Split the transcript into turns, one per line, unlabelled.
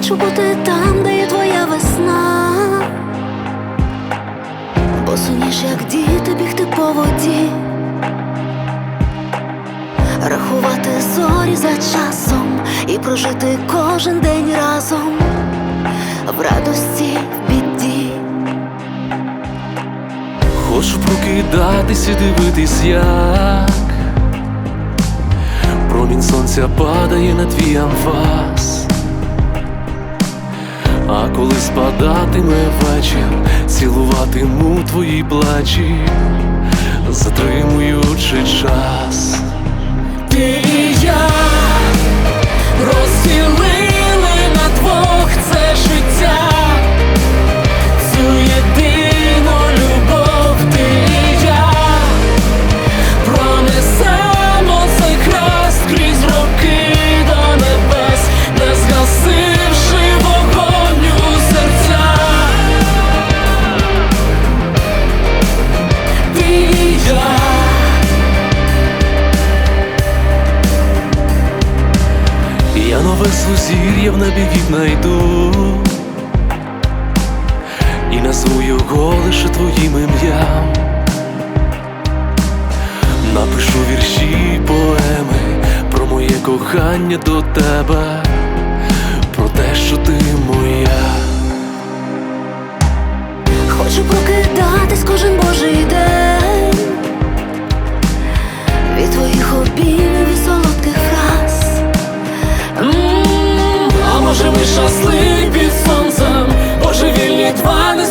Хочу бути там, де є твоя весна, босоніж, як діти, бігти по воді, рахувати зорі за часом і прожити кожен день разом, в радості, в біді.
Хочу прокидатись і дивитись, як промінь сонця падає на твій анфас. А коли спадатиме вечір, цілуватиму твої плечі, затримуючи час. Ти і я розділили на двох це життя, цю єдину любов. Ти і я пронесемо цей хрест крізь роки до небес, не згасивши вогонь у серцях. Ти і я. Я нове сузір'я в небі віднайду і назву його лише твоїм ім'ям. Напишу вірші, поеми про моє кохання до тебе, про те, що ти моя.
Хочу прокидатись кожен божий день від твоїх обіймів і солодких фраз.
А може ми щасливі під сонцем, божевільні два не